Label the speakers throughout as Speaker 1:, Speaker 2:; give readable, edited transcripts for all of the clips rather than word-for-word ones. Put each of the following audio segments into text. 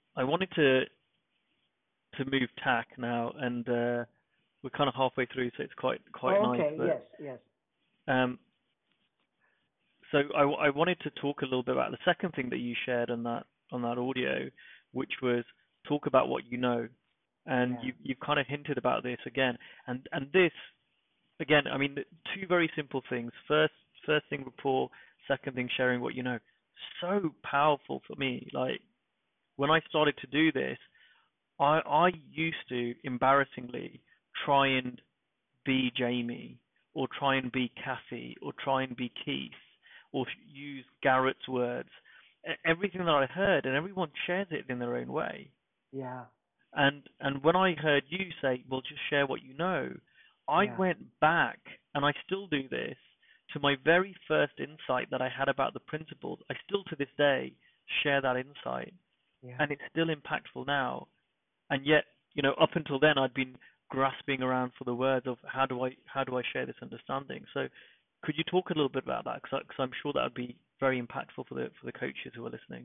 Speaker 1: I wanted to move tack now, and we're kind of halfway through, so it's quite
Speaker 2: Oh,
Speaker 1: nice.
Speaker 2: okay.
Speaker 1: But
Speaker 2: Yes, yes.
Speaker 1: um, so I wanted to talk a little bit about the second thing that you shared on that audio, which was talk about what you know, and
Speaker 2: Yeah,
Speaker 1: you've kind of hinted about this again, and this again. I mean, two very simple things. First thing, rapport. Second thing, sharing what you know. So powerful for me. Like when I started to do this, I used to embarrassingly try and be Jamie or try and be Kathy or try and be Keith or use Garrett's words. Everything that I heard, and everyone shares it in their own way.
Speaker 2: yeah,
Speaker 1: And when I heard you say, "Well, just share what you know," I
Speaker 2: yeah,
Speaker 1: went back, and I still do this, to my very first insight that I had about the principles. I still to this day share that insight,
Speaker 2: yeah.
Speaker 1: and it's still impactful now. And yet, up until then, I'd been grasping around for the words of how do I share this understanding. So, could you talk a little bit about that? Because I'm sure that would be very impactful for the coaches who are listening.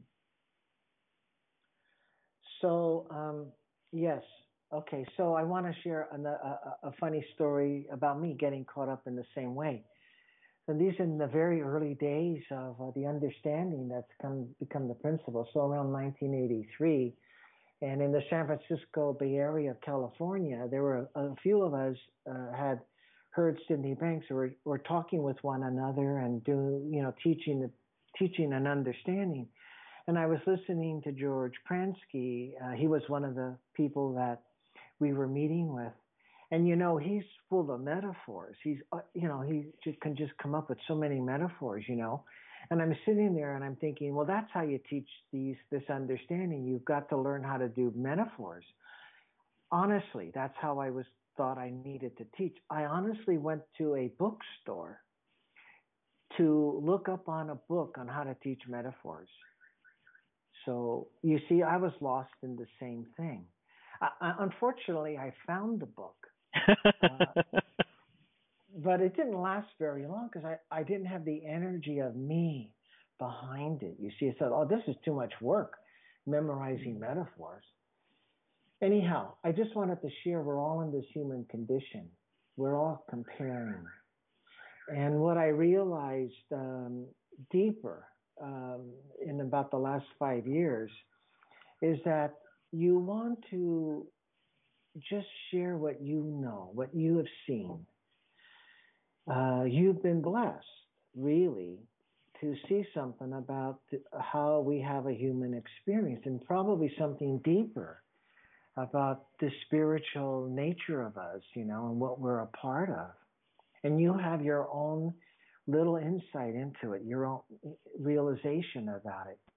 Speaker 2: So, yes. Okay, so I want to share a funny story about me getting caught up in the same way. And these are in the very early days of the understanding that's become the principle. So around 1983, and in the San Francisco Bay Area of California, there were a few of us had heard Sydney Banks or were talking with one another and teaching and understanding. And I was listening to George Pransky. He was one of the people that we were meeting with. And he's full of metaphors. Can just come up with so many metaphors. And I'm sitting there and I'm thinking, well, that's how you teach this understanding. You've got to learn how to do metaphors. Honestly, that's how I was thought I needed to teach. I honestly went to a bookstore to look up on a book on how to teach metaphors. So you see, I was lost in the same thing. Unfortunately, I found the book, uh, but it didn't last very long because I didn't have the energy of me behind it. You see, I said, oh, this is too much work, memorizing metaphors. Anyhow, I just wanted to share we're all in this human condition. We're all comparing. And what I realized deeper in about the last 5 years is that you want to just share what you know, what you have seen. You've been blessed, really, to see something about how we have a human experience and probably something deeper about the spiritual nature of us, and what we're a part of. And you have your own little insight into it, your own realization about it.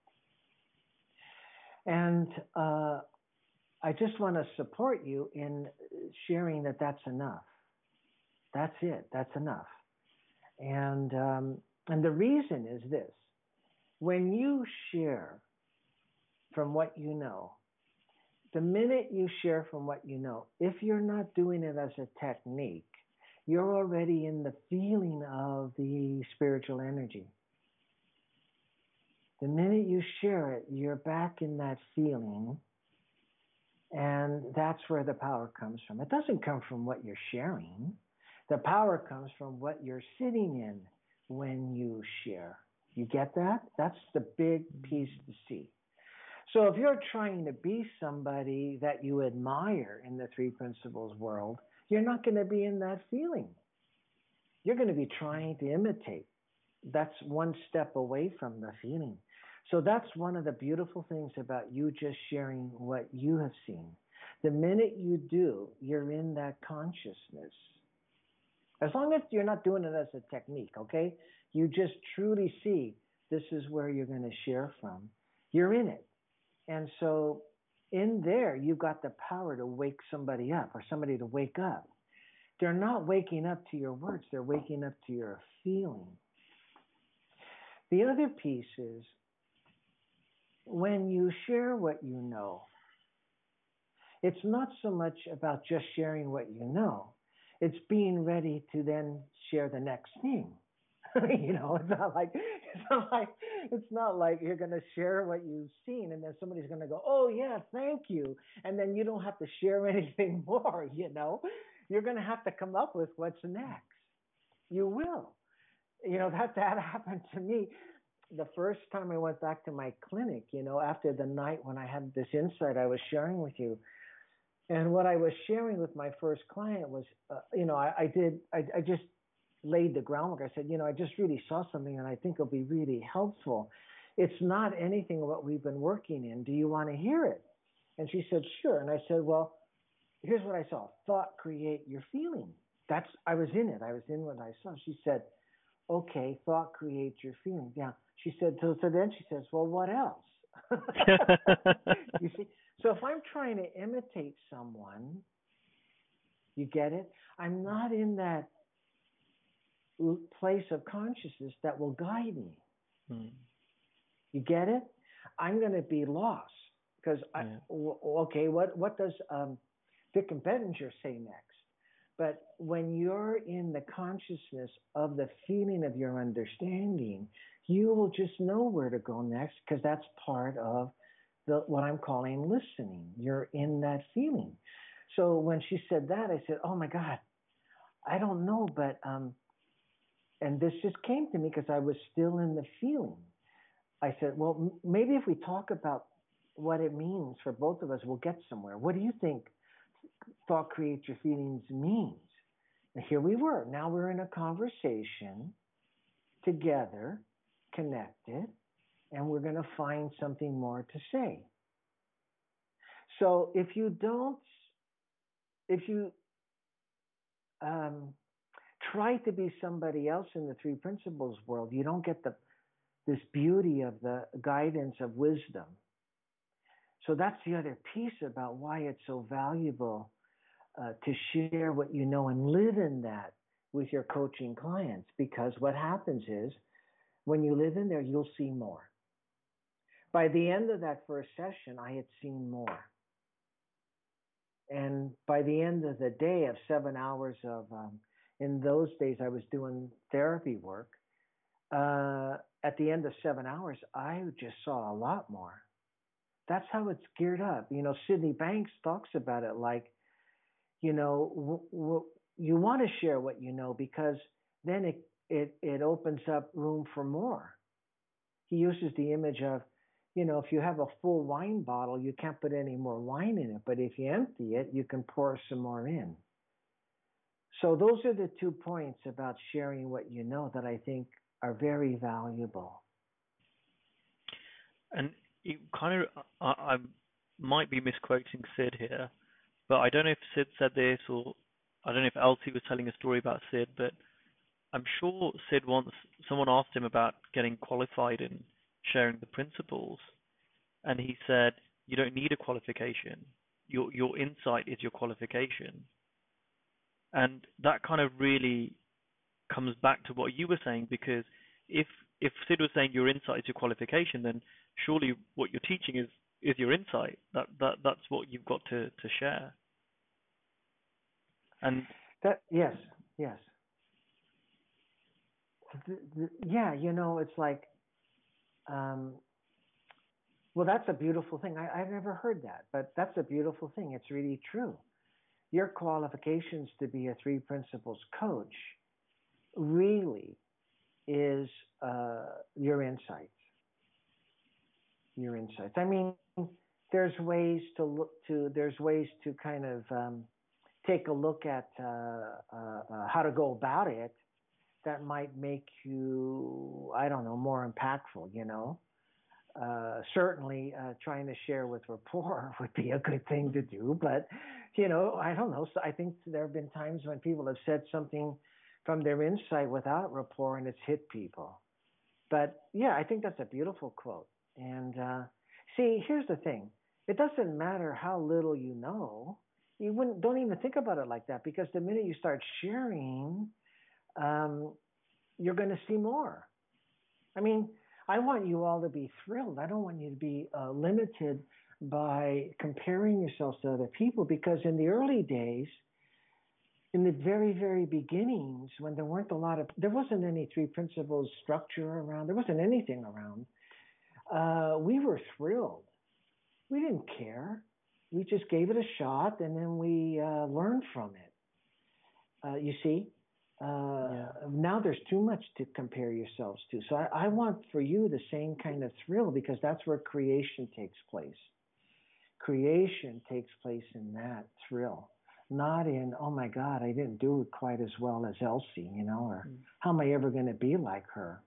Speaker 2: And I just want to support you in sharing that that's enough. That's it. That's enough. And the reason is this: when you share from what you know, the minute you share from what you know, if you're not doing it as a technique, you're already in the feeling of the spiritual energy. The minute you share it, you're back in that feeling, and that's where the power comes from. It doesn't come from what you're sharing. The power comes from what you're sitting in when you share. You get that? That's the big piece to see. So if you're trying to be somebody that you admire in the three principles world, you're not going to be in that feeling. You're going to be trying to imitate. That's one step away from the feeling. So that's one of the beautiful things about you just sharing what you have seen. The minute you do, you're in that consciousness. As long as you're not doing it as a technique, okay? You just truly see this is where you're going to share from. You're in it. And so in there, you've got the power to wake somebody up or somebody to wake up. They're not waking up to your words. They're waking up to your feeling. The other piece is when you share what you know, it's not so much about just sharing what you know. It's being ready to then share the next thing. it's not like you're going to share what you've seen and then somebody's going to go, "Oh yeah, thank you." And then you don't have to share anything more. You're going to have to come up with what's next. You will. That happened to me the first time I went back to my clinic, after the night when I had this insight I was sharing with you. And what I was sharing with my first client was, I just laid the groundwork. I said, I just really saw something and I think it'll be really helpful. It's not anything what we've been working in. Do you want to hear it? And she said, sure. And I said, well, here's what I saw. Thought create your feeling. I was in it. I was in what I saw. She said, okay, thought creates your feeling. Yeah. She said, so then she says, well, what else? You see? So if I'm trying to imitate someone, you get it? I'm not in that place of consciousness that will guide me. You get it? I'm going to be lost because okay, what does Dick Bettinger say next? But when you're in the consciousness of the feeling of your understanding, you will just know where to go next because that's part of what I'm calling listening. You're in that feeling. So when she said that, I said, oh my God, I don't know, but and this just came to me because I was still in the feeling. I said, well, maybe if we talk about what it means for both of us, we'll get somewhere. What do you think thought creates your feelings means? And here we were. Now we're in a conversation together, connected, and we're going to find something more to say. So if you try to be somebody else in the three principles world, you don't get this beauty of the guidance of wisdom. So that's the other piece about why it's so valuable to share what you know and live in that with your coaching clients. Because what happens is when you live in there, you'll see more. By the end of that first session, I had seen more. And by the end of the day of 7 hours of, in those days I was doing therapy work, at the end of 7 hours, I just saw a lot more. That's how it's geared up. Sydney Banks talks about it like, you want to share what you know because then it opens up room for more. He uses the image of, if you have a full wine bottle, you can't put any more wine in it. But if you empty it, you can pour some more in. So those are the 2 points about sharing what you know that I think are very valuable.
Speaker 1: And you kind of, I might be misquoting Sid here, but I don't know if Sid said this or I don't know if Elsie was telling a story about Sid, but I'm sure Sid once, someone asked him about getting qualified in sharing the principles, and he said, you don't need a qualification. Your insight is your qualification. And that kind of really comes back to what you were saying, because if Sid was saying your insight is your qualification, then surely what you're teaching is your insight. That's what you've got to share. And
Speaker 2: that yes. Yeah, it's like, well, that's a beautiful thing. I've never heard that, but that's a beautiful thing. It's really true. Your qualifications to be a three principles coach really is your insights. Your insights. I mean, there's ways to kind of take a look at how to go about it that might make you, I don't know, more impactful, Certainly trying to share with rapport would be a good thing to do, but, I don't know. So I think there have been times when people have said something from their insight without rapport and it's hit people. But yeah, I think that's a beautiful quote. And see, here's the thing. It doesn't matter how little you know. Don't even think about it like that, because the minute you start sharing, you're going to see more. I mean, I want you all to be thrilled. I don't want you to be limited by comparing yourselves to other people, because in the early days, in the very, very beginnings, when there wasn't any three principles structure around, there wasn't anything around, we were thrilled. We didn't care. We just gave it a shot, and then we learned from it. You see, now there's too much to compare yourselves to. So I want for you the same kind of thrill, because that's where creation takes place. Creation takes place in that thrill, not in, oh my God, I didn't do it quite as well as Elsie, or how am I ever going to be like her?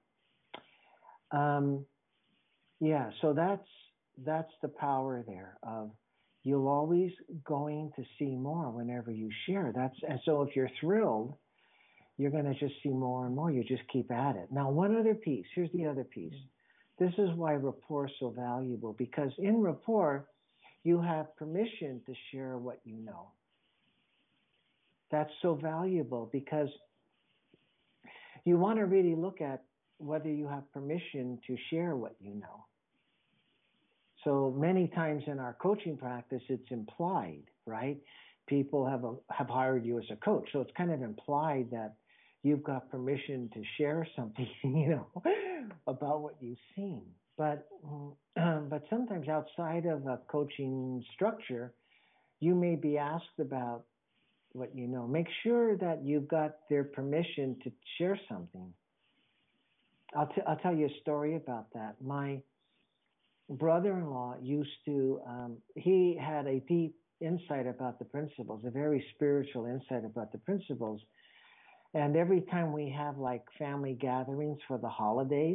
Speaker 2: So that's the power there of you'll always going to see more whenever you share. And so if you're thrilled, you're going to just see more and more. You just keep at it. Now, one other piece. Here's the other piece. This is why rapport is so valuable, because in rapport, you have permission to share what you know. That's so valuable, because you want to really look at whether you have permission to share what you know. So many times in our coaching practice, it's implied, right? People have hired you as a coach, so it's kind of implied that you've got permission to share something, about what you've seen. But sometimes outside of a coaching structure, you may be asked about what you know. Make sure that you've got their permission to share something. I'll tell you a story about that. My brother-in-law used to, he had a deep insight about the principles, a very spiritual insight about the principles. And every time we have like family gatherings for the holidays,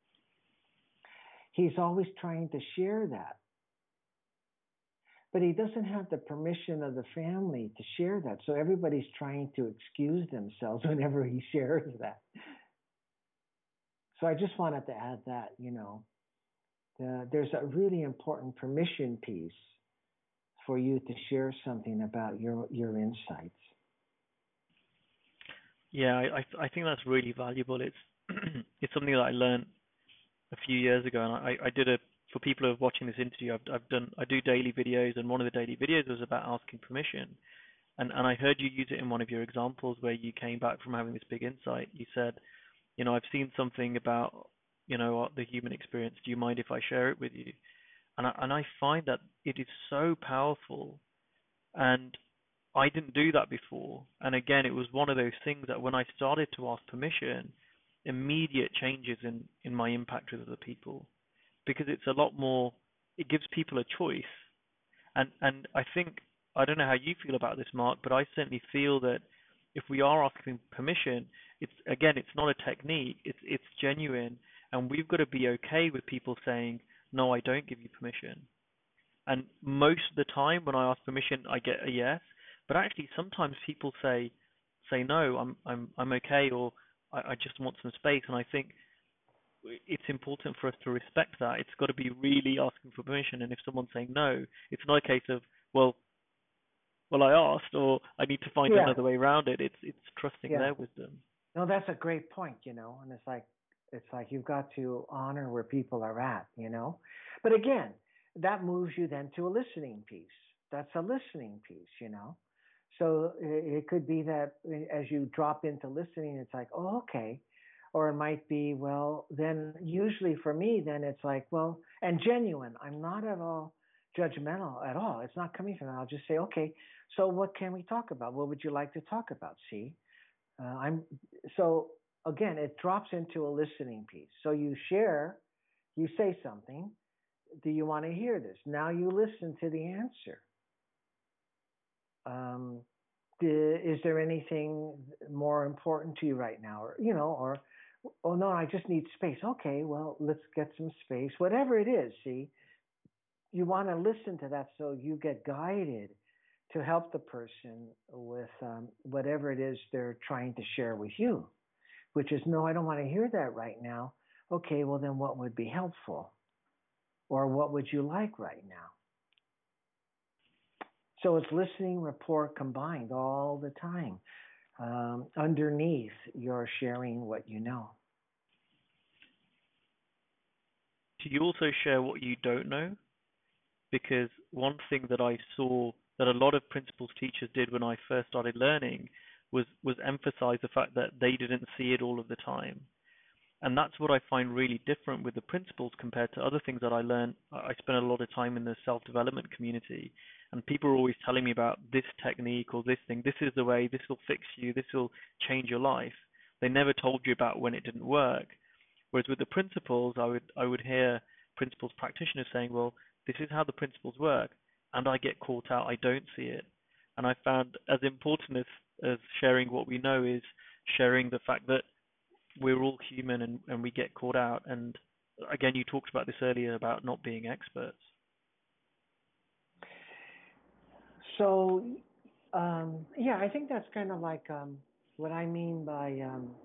Speaker 2: he's always trying to share that. But he doesn't have the permission of the family to share that. So everybody's trying to excuse themselves whenever he shares that. So I just wanted to add that, there's a really important permission piece for you to share something about your insights.
Speaker 1: Yeah, I think that's really valuable. It's it's something that I learned a few years ago, and I did for people who are watching this interview. I do daily videos, and one of the daily videos was about asking permission, and I heard you use it in one of your examples where you came back from having this big insight. You said, I've seen something about the human experience. Do you mind if I share it with you? And I find that it is so powerful, and I didn't do that before. And again, it was one of those things that when I started to ask permission, immediate changes in my impact with other people, because it's a lot more, it gives people a choice. And I think, I don't know how you feel about this, Mark, but I certainly feel that if we are asking permission, it's not a technique, it's genuine, and we've got to be okay with people saying, no, I don't give you permission. And most of the time when I ask permission, I get a yes. But actually, sometimes people say no, I'm okay, or I just want some space. And I think it's important for us to respect that. It's got to be really asking for permission. And if someone's saying no, it's not a case of well, I asked, or I need to find another way around it. It's trusting their wisdom.
Speaker 2: No, that's a great point. And it's like you've got to honor where people are at. But again, that moves you then to a listening piece. That's a listening piece. So it could be that as you drop into listening, it's like, oh, okay. Or it might be, well, then usually for me, then it's like, well, and genuine. I'm not at all judgmental at all. It's not coming from that. I'll just say, okay, so what can we talk about? What would you like to talk about? See, so again, it drops into a listening piece. So you share, you say something. Do you want to hear this? Now you listen to the answer. Is there anything more important to you right now? Or, oh no, I just need space. Okay, well, let's get some space. Whatever it is, see, you want to listen to that so you get guided to help the person with whatever it is they're trying to share with you, which is, no, I don't want to hear that right now. Okay, well then what would be helpful? Or what would you like right now? So it's listening, rapport combined all the time. Underneath, you're sharing what you know.
Speaker 1: Do you also share what you don't know? Because one thing that I saw that a lot of principles teachers did when I first started learning was emphasize the fact that they didn't see it all of the time. And that's what I find really different with the principles compared to other things that I learned. I spent a lot of time in the self-development community, and people are always telling me about this technique or this thing. This is the way. This will fix you. This will change your life. They never told you about when it didn't work. Whereas with the principles, I would hear principles practitioners saying, "Well, this is how the principles work," and I get caught out. I don't see it, and I found as important as sharing what we know is sharing the fact that we're all human and we get caught out. And again, you talked about this earlier about not being experts.
Speaker 2: So, yeah, I think that's kind of like what I mean by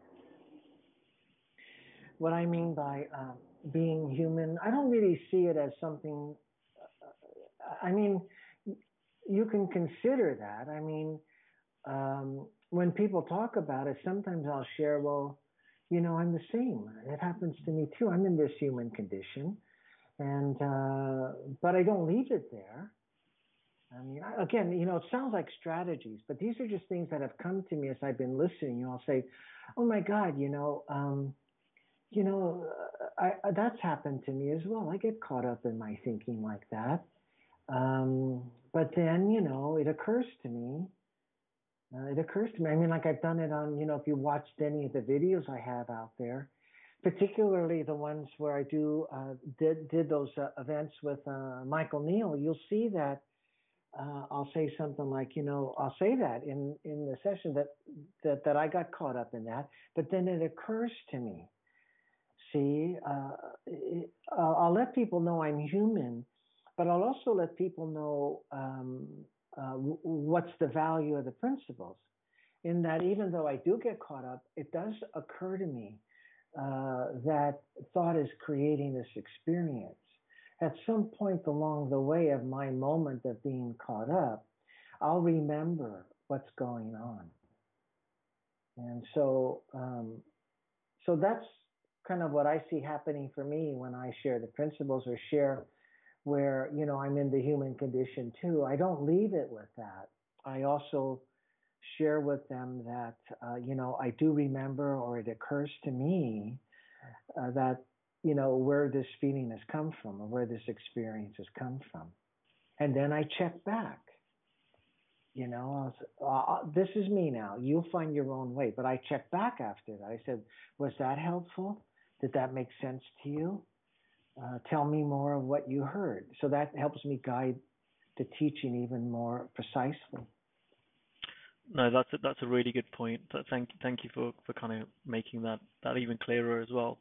Speaker 2: being human. I don't really see it as something. I mean, you can consider that. I mean, when people talk about it, sometimes I'll share, well, I'm the same. It happens to me too. I'm in this human condition, and but I don't leave it there. I mean, again, it sounds like strategies, but these are just things that have come to me as I've been listening. I'll say, "Oh my God, that's happened to me as well. I get caught up in my thinking like that." But then, it occurs to me. I mean, like I've done it on, if you watched any of the videos I have out there, particularly the ones where I did those events with Michael Neal, you'll see that I'll say something like, I'll say that in the session that I got caught up in that, but then it occurs to me. See, I'll let people know I'm human, but I'll also let people know what's the value of the principles. In that, even though I do get caught up, it does occur to me that thought is creating this experience. At some point along the way of my moment of being caught up, I'll remember what's going on. And so that's kind of what I see happening for me when I share the principles or share where, I'm in the human condition too. I don't leave it with that. I also share with them that, I do remember, or it occurs to me that, where this feeling has come from or where this experience has come from. And then I check back. This is me now. You'll find your own way. But I check back after that. I said, was that helpful? Did that make sense to you? Tell me more of what you heard. So that helps me guide the teaching even more precisely.
Speaker 1: No, that's a really good point. Thank you for kind of making that even clearer as well.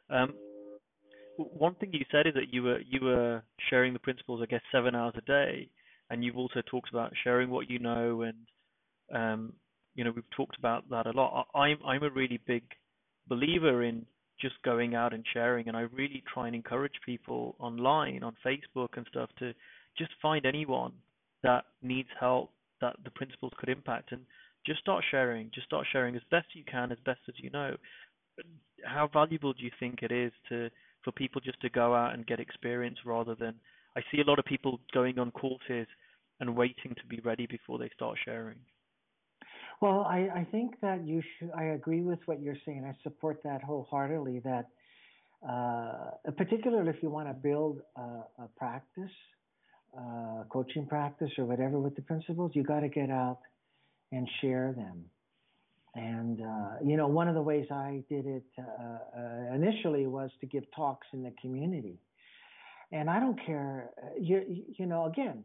Speaker 1: One thing you said is that you were sharing the principles, I guess, 7 hours a day, and you've also talked about sharing what you know, and we've talked about that a lot. I'm a really big believer in just going out and sharing, and I really try and encourage people online, on Facebook and stuff, to just find anyone that needs help that the principles could impact, and just start sharing. Just start sharing as best you can, as best as you know. How valuable do you think it is for people just to go out and get experience rather than, I see a lot of people going on courses and waiting to be ready before they start sharing.
Speaker 2: Well, I think that I agree with what you're saying. I support that wholeheartedly, that particularly if you want to build a practice, coaching practice or whatever with the principles, you got to get out and share them. And, one of the ways I did it initially was to give talks in the community. And I don't care, again,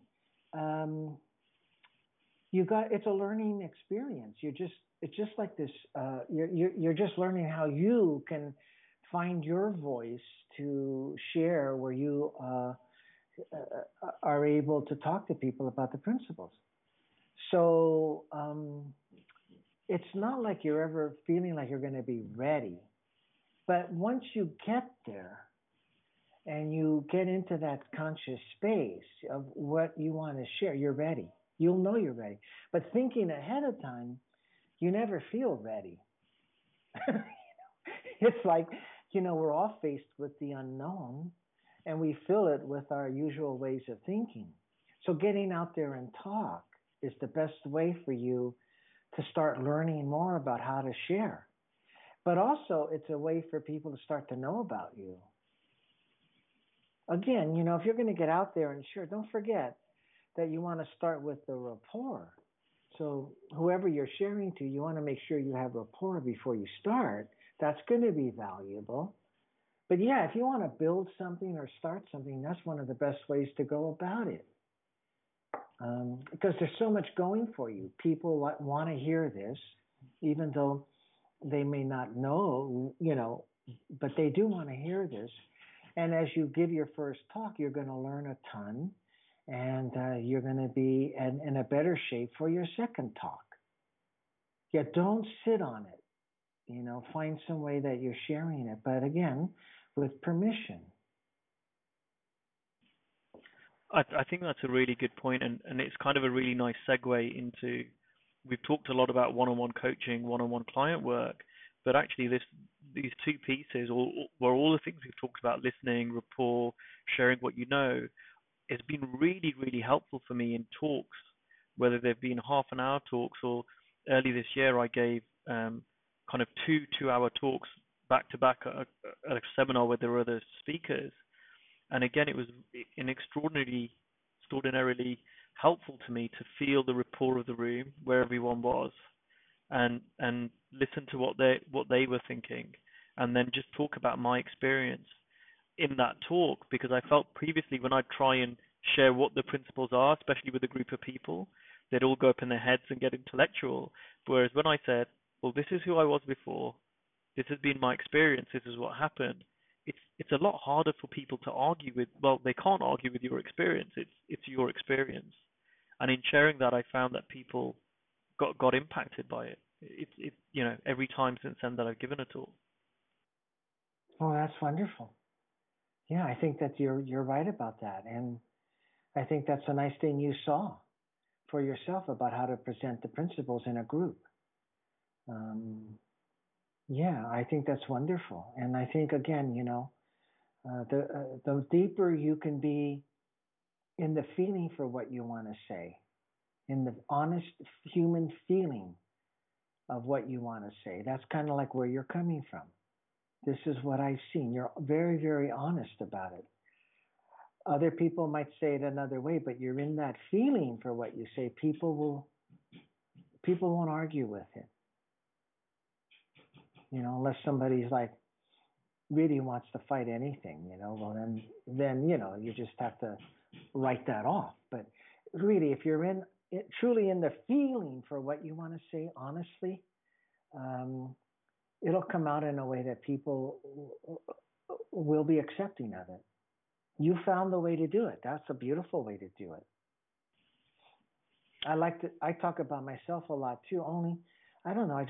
Speaker 2: it's a learning experience. It's just like this, you're just learning how you can find your voice to share where you are able to talk to people about the principles. So, it's not like you're ever feeling like you're going to be ready. But once you get there and you get into that conscious space of what you want to share, you're ready. You'll know you're ready. But thinking ahead of time, you never feel ready. It's like, we're all faced with the unknown and we fill it with our usual ways of thinking. So getting out there and talk is the best way for you to start learning more about how to share. But also, it's a way for people to start to know about you. Again, if you're going to get out there and share, don't forget that you want to start with the rapport. So whoever you're sharing to, you want to make sure you have rapport before you start. That's going to be valuable. But yeah, if you want to build something or start something, that's one of the best ways to go about it. Because there's so much going for you. People want to hear this, even though they may not know, but they do want to hear this. And as you give your first talk, you're going to learn a ton, and you're going to be in a better shape for your second talk. Yeah, don't sit on it. Find some way that you're sharing it, but again, with permission.
Speaker 1: I think that's a really good point, and it's kind of a really nice segue into, we've talked a lot about one-on-one coaching, one-on-one client work, but actually these two pieces, or all the things we've talked about, listening, rapport, sharing what you know, has been really, really helpful for me in talks, whether they've been half an hour talks, or early this year I gave kind of two-hour talks back to back at a seminar where there were other speakers. And again, it was extraordinarily helpful to me to feel the rapport of the room where everyone was, and listen to what they were thinking, and then just talk about my experience in that talk, because I felt previously when I'd try and share what the principles are, especially with a group of people, they'd all go up in their heads and get intellectual. Whereas when I said, well, this is who I was before, this has been my experience, this is what happened, it's a lot harder for people to argue with. Well, they can't argue with your experience. It's your experience, and in sharing that, I found that people got impacted by it. It every time since then that I've given a talk.
Speaker 2: Oh, that's wonderful. Yeah, I think that you're right about that, and I think that's a nice thing you saw for yourself about how to present the principles in a group. Yeah, I think that's wonderful, and I think again, the deeper you can be in the feeling for what you want to say, in the honest human feeling of what you want to say. That's kind of like where you're coming from. This is what I've seen. You're very, very honest about it. Other people might say it another way, but you're in that feeling for what you say. People won't argue with it. Unless somebody's like really wants to fight anything, well then you just have to write that off. But really, if you're truly in the feeling for what you want to say honestly, it'll come out in a way that people will be accepting of it. You found the way to do it. That's a beautiful way to do it. I talk about myself a lot too, only I don't know,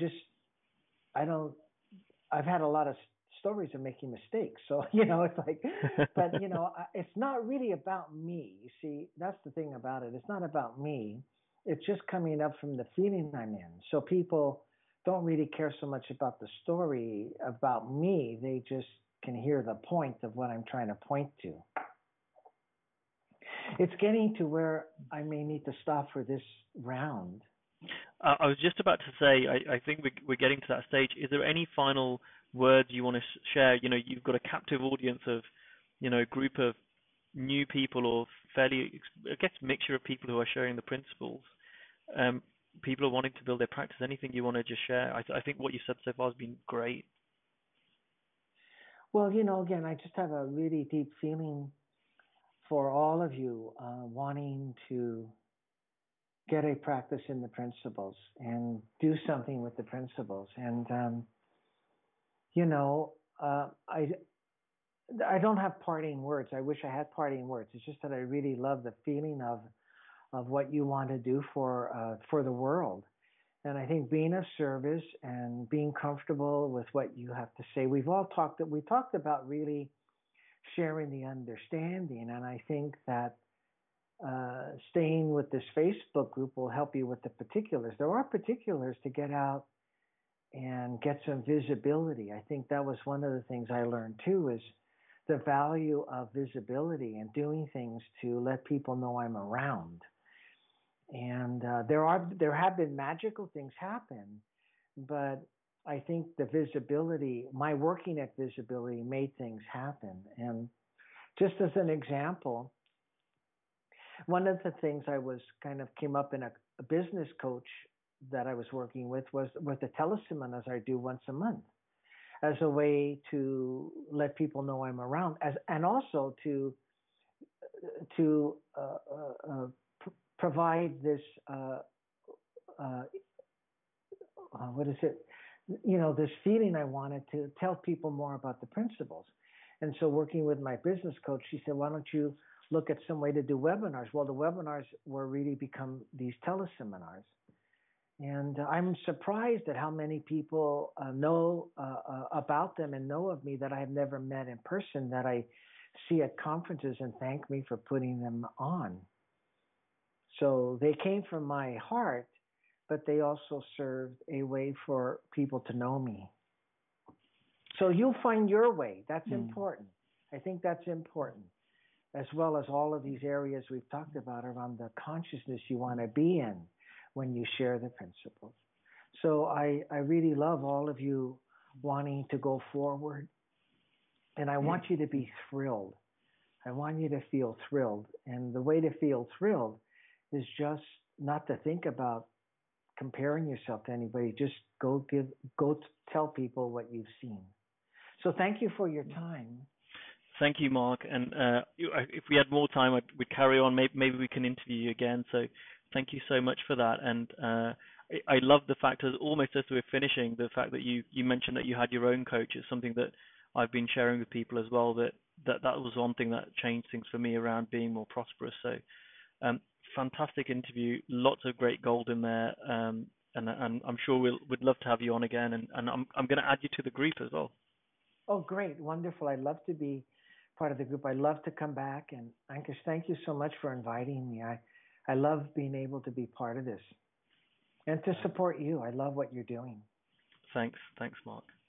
Speaker 2: I've had a lot of stories of making mistakes. So, it's like, but, it's not really about me. You see, that's the thing about it. It's not about me. It's just coming up from the feeling I'm in. So people don't really care so much about the story about me. They just can hear the point of what I'm trying to point to. It's getting to where I may need to stop for this round.
Speaker 1: I was just about to say, I think we're getting to that stage. Is there any final words you want to share? You've got a captive audience of, group of new people, or fairly, I guess, mixture of people who are sharing the principles. People are wanting to build their practice. Anything you want to just share? I think what you said so far has been great.
Speaker 2: Well, again, I just have a really deep feeling for all of you wanting to get a practice in the principles and do something with the principles. And, I don't have parting words. I wish I had parting words. It's just that I really love the feeling of what you want to do for the world. And I think being of service and being comfortable with what you have to say. We talked about really sharing the understanding. And I think that staying with this Facebook group will help you with the particulars. There are particulars to get out and get some visibility. I think that was one of the things I learned too, is the value of visibility and doing things to let people know I'm around. And there have been magical things happen, but I think the visibility, my working at visibility, made things happen. And just as an example, one of the things I was kind of came up in a business coach that I was working with was the teleseminars I do once a month as a way to let people know I'm around, as and also to provide this uh, what is it? This feeling I wanted to tell people more about the principles. And so, working with my business coach, she said, "Why don't you look at some way to do webinars?" Well, the webinars were really become these teleseminars. And I'm surprised at how many people know about them and know of me that I have never met in person, that I see at conferences and thank me for putting them on. So they came from my heart, but they also served a way for people to know me. So you'll find your way. That's important. I think that's important, as well as all of these areas we've talked about around the consciousness you want to be in when you share the principles. So I really love all of you wanting to go forward. And I want you to be thrilled. I want you to feel thrilled. And the way to feel thrilled is just not to think about comparing yourself to anybody. Just go tell people what you've seen. So thank you for your time.
Speaker 1: Thank you, Mark. And if we had more time, we'd carry on. Maybe we can interview you again. So thank you so much for that. And I love the fact that almost as we're finishing, the fact that you mentioned that you had your own coach is something that I've been sharing with people as well. That was one thing that changed things for me around being more prosperous. So fantastic interview, lots of great gold in there. And I'm sure we'd love to have you on again. And I'm going to add you to the group as well.
Speaker 2: Oh, great. Wonderful. I'd love to be part of the group. I'd love to come back. And Ankush, thank you so much for inviting me. I love being able to be part of this and to support you. I love what you're doing.
Speaker 1: Thanks, Mark.